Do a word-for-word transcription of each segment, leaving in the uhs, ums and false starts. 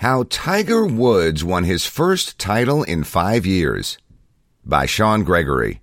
How Tiger Woods Won His First Title in Five Years by Sean Gregory.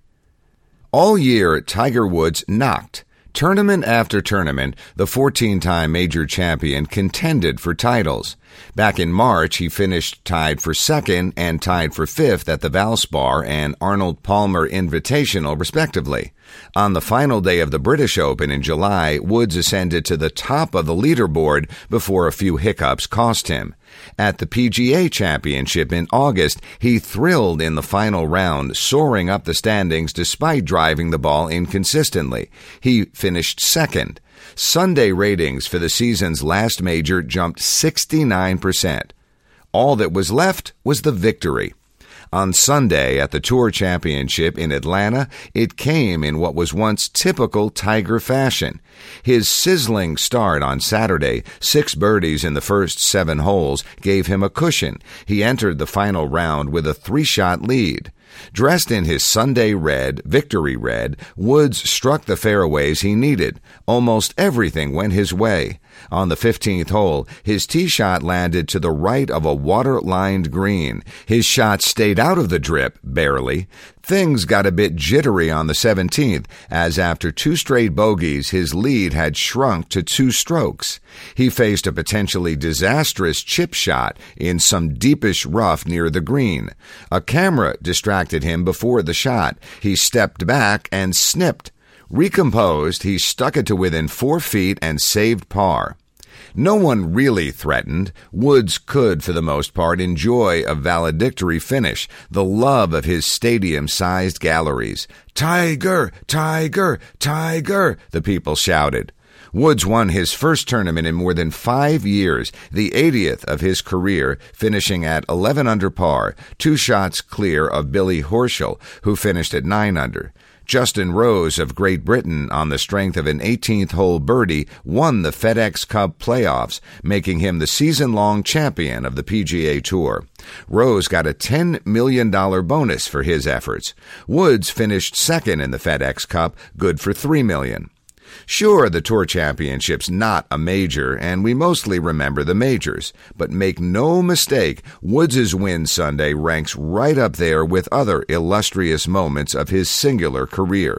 All year, Tiger Woods knocked. Tournament after tournament, the fourteen-time major champion contended for titles. Back in March, he finished tied for second and tied for fifth at the Valspar and Arnold Palmer Invitational, respectively. On the final day of the British Open in July, Woods ascended to the top of the leaderboard before a few hiccups cost him. At the P G A Championship in August, he thrilled in the final round, soaring up the standings despite driving the ball inconsistently. He finished second. Sunday ratings for the season's last major jumped sixty-nine percent. All that was left was the victory. On Sunday at the Tour Championship in Atlanta, it came in what was once typical Tiger fashion. His sizzling start on Saturday, six birdies in the first seven holes, gave him a cushion. He entered the final round with a three-shot lead. Dressed in his Sunday red, victory red, Woods struck the fairways he needed. Almost everything went his way. On the fifteenth hole, his tee shot landed to the right of a water-lined green. His shot stayed out of the drip, barely. Things got a bit jittery on the seventeenth, as after two straight bogeys, his lead had shrunk to two strokes. He faced a potentially disastrous chip shot in some deepish rough near the green. A camera distracted him before the shot. He stepped back and snipped. Recomposed, he stuck it to within four feet and saved par. No one really threatened. Woods could, for the most part, enjoy a valedictory finish, the love of his stadium-sized galleries. "Tiger! Tiger! Tiger!" the people shouted. Woods won his first tournament in more than five years, the eightieth of his career, finishing at eleven under par, two shots clear of Billy Horschel, who finished at nine under. Justin Rose of Great Britain, on the strength of an eighteenth-hole birdie, won the FedEx Cup playoffs, making him the season-long champion of the P G A Tour. Rose got a ten million dollars bonus for his efforts. Woods finished second in the FedEx Cup, good for three million dollars. Sure, the Tour Championship's not a major, and we mostly remember the majors. But make no mistake, Woods' win Sunday ranks right up there with other illustrious moments of his singular career.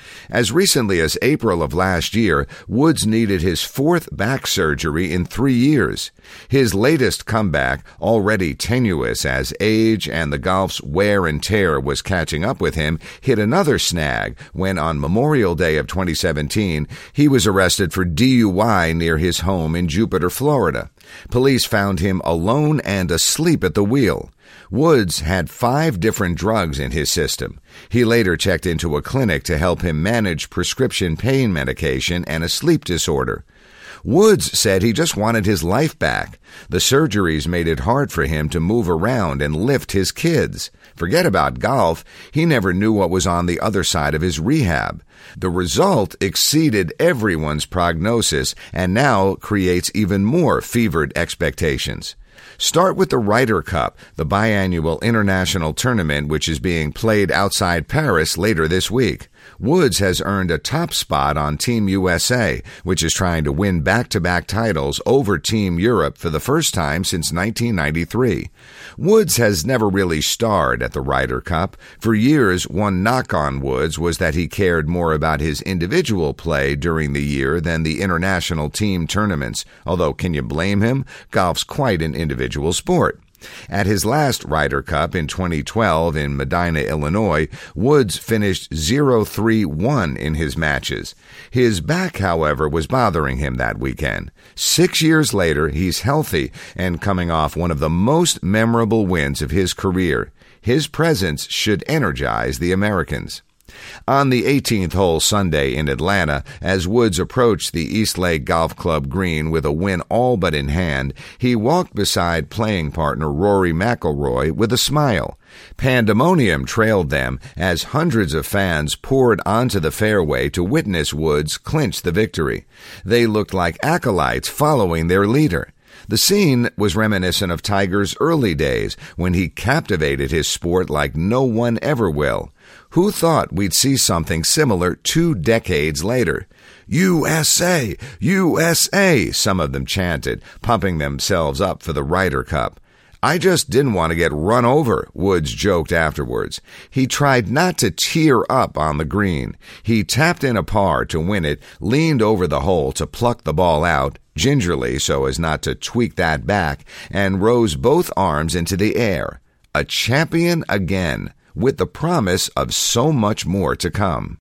As recently as April of last year, Woods needed his fourth back surgery in three years. His latest comeback, already tenuous as age and the golf's wear and tear was catching up with him, hit another snag when on Memorial Day of twenty seventeen, he was arrested for D U I near his home in Jupiter, Florida. Police found him alone and asleep at the wheel. Woods had five different drugs in his system. He later checked into a clinic to help him manage prescription pain medication and a sleep disorder. Woods said he just wanted his life back. The surgeries made it hard for him to move around and lift his kids. Forget about golf. He never knew what was on the other side of his rehab. The result exceeded everyone's prognosis and now creates even more fevered expectations. Start with the Ryder Cup, the biannual international tournament which is being played outside Paris later this week. Woods has earned a top spot on Team U S A, which is trying to win back-to-back titles over Team Europe for the first time since nineteen ninety-three. Woods has never really starred at the Ryder Cup. For years, one knock on Woods was that he cared more about his individual play during the year than the international team tournaments, although can you blame him? Golf's quite an individual sport. At his last Ryder Cup in twenty twelve in Medina, Illinois, Woods finished zero three one in his matches. His back, however, was bothering him that weekend. Six years later, he's healthy and coming off one of the most memorable wins of his career. His presence should energize the Americans. On the eighteenth hole Sunday in Atlanta, as Woods approached the Eastlake Golf Club green with a win all but in hand, he walked beside playing partner Rory McIlroy with a smile. Pandemonium trailed them as hundreds of fans poured onto the fairway to witness Woods clinch the victory. They looked like acolytes following their leader. The scene was reminiscent of Tiger's early days when he captivated his sport like no one ever will. Who thought we'd see something similar two decades later? U S A! U S A! Some of them chanted, pumping themselves up for the Ryder Cup. I just didn't want to get run over, Woods joked afterwards. He tried not to tear up on the green. He tapped in a par to win it, leaned over the hole to pluck the ball out, gingerly so as not to tweak that back, and rose both arms into the air. A champion again, with the promise of so much more to come.